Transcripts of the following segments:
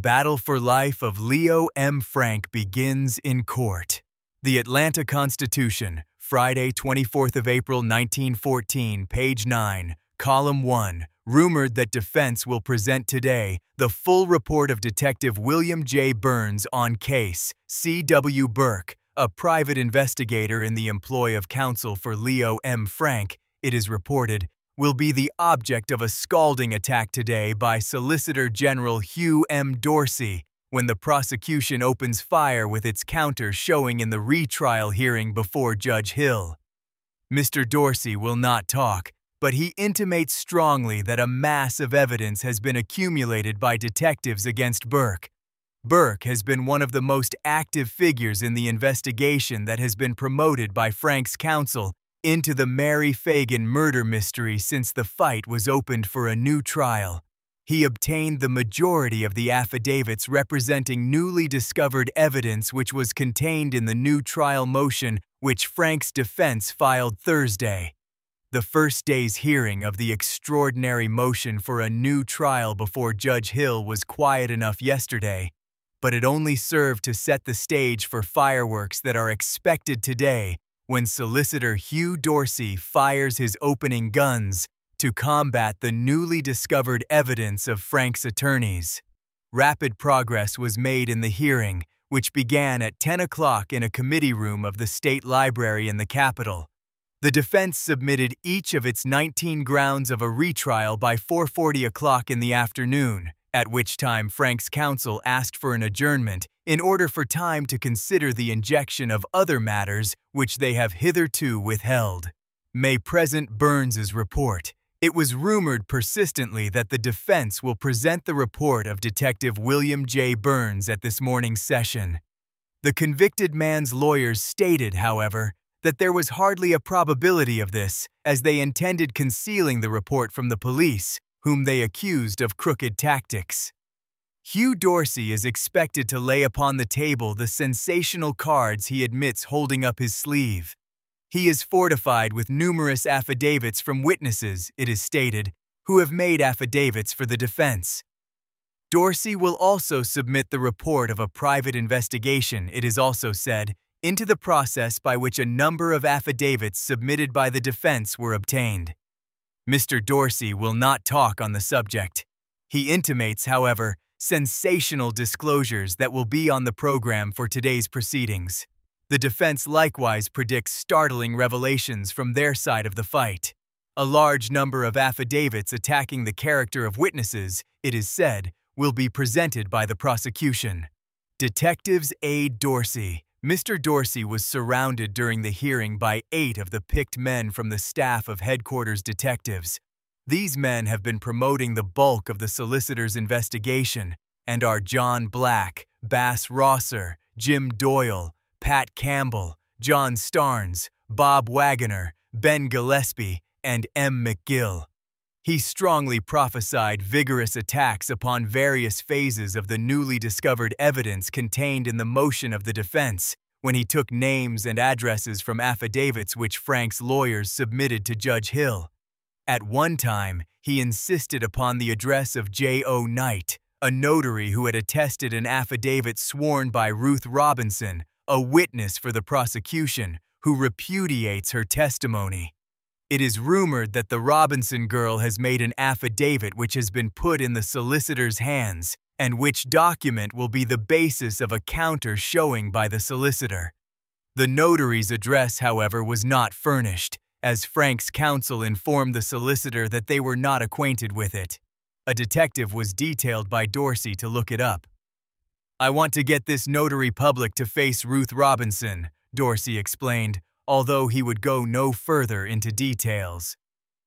battle for life of Leo M. Frank begins in court. The Atlanta Constitution, Friday, 24th of April, 1914, page 9, column 1, rumored that defense will present today the full report of Detective William J. Burns on case C.W. Burke, a private investigator in the employ of counsel for Leo M. Frank, it is reported, will be the object of a scalding attack today by Solicitor General Hugh M. Dorsey when the prosecution opens fire with its counter showing in the retrial hearing before Judge Hill. Mr. Dorsey will not talk, but he intimates strongly that a mass of evidence has been accumulated by detectives against Burke. Burke has been one of the most active figures in the investigation that has been promoted by Frank's counsel into the Mary Fagan murder mystery since the fight was opened for a new trial. He obtained the majority of the affidavits representing newly discovered evidence which was contained in the new trial motion which Frank's defense filed Thursday. The first day's hearing of the extraordinary motion for a new trial before Judge Hill was quiet enough yesterday, but it only served to set the stage for fireworks that are expected today when Solicitor Hugh Dorsey fires his opening guns to combat the newly discovered evidence of Frank's attorneys. Rapid progress was made in the hearing, which began at 10 o'clock in a committee room of the State Library in the Capitol. The defense submitted each of its 19 grounds of a retrial by 4:40 o'clock in the afternoon, at which time Frank's counsel asked for an adjournment in order for time to consider the injection of other matters which they have hitherto withheld. May present Burns's report. It was rumored persistently that the defense will present the report of Detective William J. Burns at this morning's session. The convicted man's lawyers stated, however, that there was hardly a probability of this, as they intended concealing the report from the police, whom they accused of crooked tactics. Hugh Dorsey is expected to lay upon the table the sensational cards he admits holding up his sleeve. He is fortified with numerous affidavits from witnesses, it is stated, who have made affidavits for the defense. Dorsey will also submit the report of a private investigation, it is also said, into the process by which a number of affidavits submitted by the defense were obtained. Mr. Dorsey will not talk on the subject. He intimates, however, sensational disclosures that will be on the program for today's proceedings. The defense likewise predicts startling revelations from their side of the fight. A large number of affidavits attacking the character of witnesses, it is said, will be presented by the prosecution. Detectives aid Dorsey. Mr. Dorsey was surrounded during the hearing by 8 of the picked men from the staff of headquarters detectives. These men have been promoting the bulk of the solicitor's investigation and are John Black, Bass Rosser, Jim Doyle, Pat Campbell, John Starnes, Bob Wagoner, Ben Gillespie, and M. McGill. He strongly prophesied vigorous attacks upon various phases of the newly discovered evidence contained in the motion of the defense when he took names and addresses from affidavits which Frank's lawyers submitted to Judge Hill. At one time, he insisted upon the address of J.O. Knight, a notary who had attested an affidavit sworn by Ruth Robinson, a witness for the prosecution, who repudiates her testimony. It is rumored that the Robinson girl has made an affidavit which has been put in the solicitor's hands, and which document will be the basis of a counter showing by the solicitor. The notary's address, however, was not furnished, as Frank's counsel informed the solicitor that they were not acquainted with it. A detective was detailed by Dorsey to look it up. "I want to get this notary public to face Ruth Robinson," Dorsey explained, although he would go no further into details.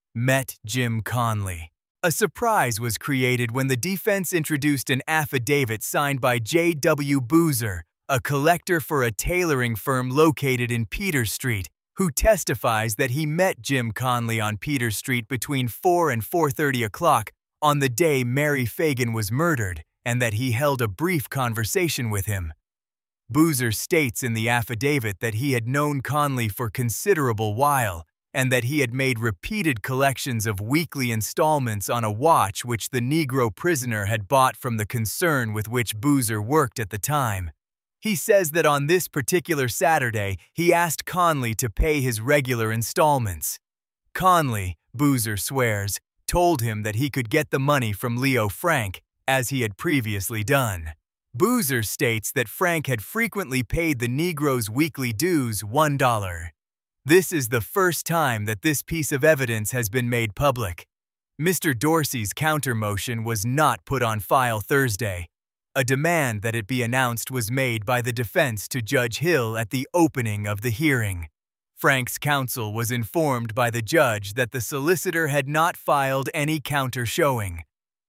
Met Jim Conley. A surprise was created when the defense introduced an affidavit signed by J.W. Boozer, a collector for a tailoring firm located in Peters Street, who testifies that he met Jim Conley on Peters Street between 4 and 4:30 o'clock on the day Mary Fagan was murdered, and that he held a brief conversation with him. Boozer states in the affidavit that he had known Conley for considerable while, and that he had made repeated collections of weekly installments on a watch which the Negro prisoner had bought from the concern with which Boozer worked at the time. He says that on this particular Saturday, he asked Conley to pay his regular installments. Conley, Boozer swears, told him that he could get the money from Leo Frank, as he had previously done. Boozer states that Frank had frequently paid the Negro's weekly dues $1. This is the first time that this piece of evidence has been made public. Mr. Dorsey's counter-motion was not put on file Thursday. A demand that it be announced was made by the defense to Judge Hill at the opening of the hearing. Frank's counsel was informed by the judge that the solicitor had not filed any counter-showing.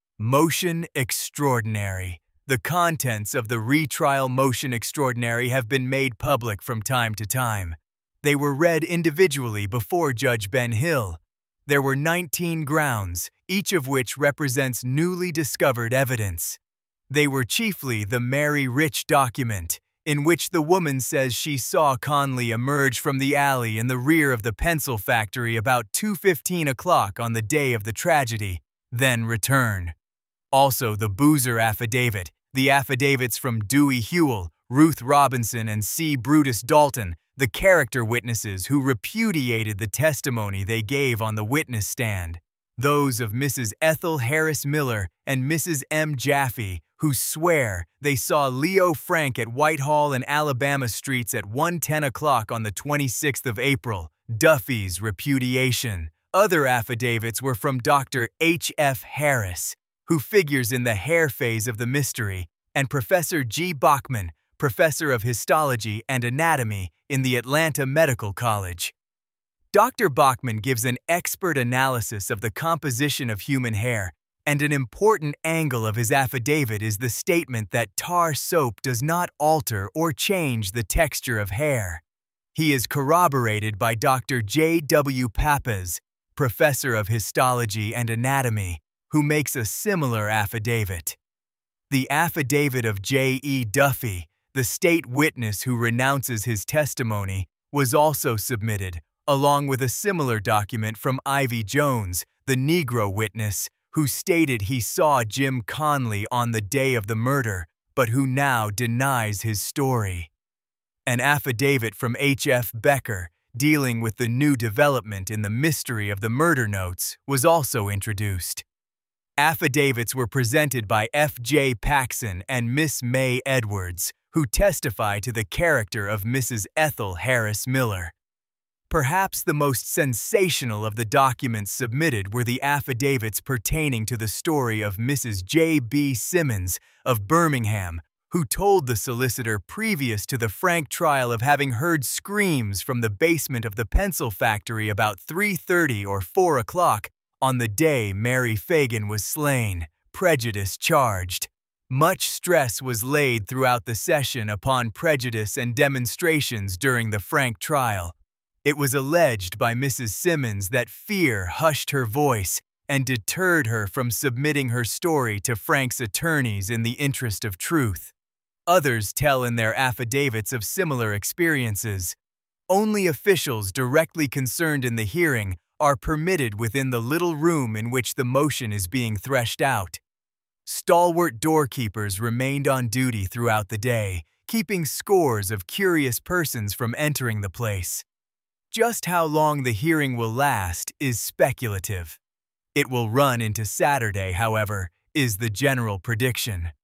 Motion extraordinary. The contents of the retrial motion extraordinary have been made public from time to time. They were read individually before Judge Ben Hill. There were 19 grounds, each of which represents newly discovered evidence. They were chiefly the Mary Rich document, in which the woman says she saw Conley emerge from the alley in the rear of the pencil factory about 2:15 o'clock on the day of the tragedy, then return. Also the Boozer affidavit, the affidavits from Dewey Hewell, Ruth Robinson, and C. Brutus Dalton, the character witnesses who repudiated the testimony they gave on the witness stand. Those of Mrs. Ethel Harris Miller and Mrs. M. Jaffe, who swear they saw Leo Frank at Whitehall and Alabama Streets at 1:10 o'clock on the 26th of April. Duffy's repudiation. Other affidavits were from Dr. H. F. Harris, who figures in the hair phase of the mystery, and Professor G. Bachman, professor of histology and anatomy in the Atlanta Medical College. Dr. Bachman gives an expert analysis of the composition of human hair, and an important angle of his affidavit is the statement that tar soap does not alter or change the texture of hair. He is corroborated by Dr. J. W. Pappas, professor of histology and anatomy, who makes a similar affidavit. The affidavit of J. E. Duffy, the state witness who renounces his testimony, was also submitted, along with a similar document from Ivy Jones, the Negro witness, who stated he saw Jim Conley on the day of the murder, but who now denies his story. An affidavit from H. F. Becker, dealing with the new development in the mystery of the murder notes, was also introduced. Affidavits were presented by F. J. Paxson and Miss May Edwards, who testify to the character of Mrs. Ethel Harris Miller. Perhaps the most sensational of the documents submitted were the affidavits pertaining to the story of Mrs. J. B. Simmons of Birmingham, who told the solicitor previous to the Frank trial of having heard screams from the basement of the pencil factory about 3:30 or 4 o'clock on the day Mary Fagan was slain, prejudice charged. Much stress was laid throughout the session upon prejudice and demonstrations during the Frank trial. It was alleged by Mrs. Simmons that fear hushed her voice and deterred her from submitting her story to Frank's attorneys in the interest of truth. Others tell in their affidavits of similar experiences. Only officials directly concerned in the hearing are permitted within the little room in which the motion is being threshed out. Stalwart doorkeepers remained on duty throughout the day, keeping scores of curious persons from entering the place. Just how long the hearing will last is speculative. It will run into Saturday, however, is the general prediction.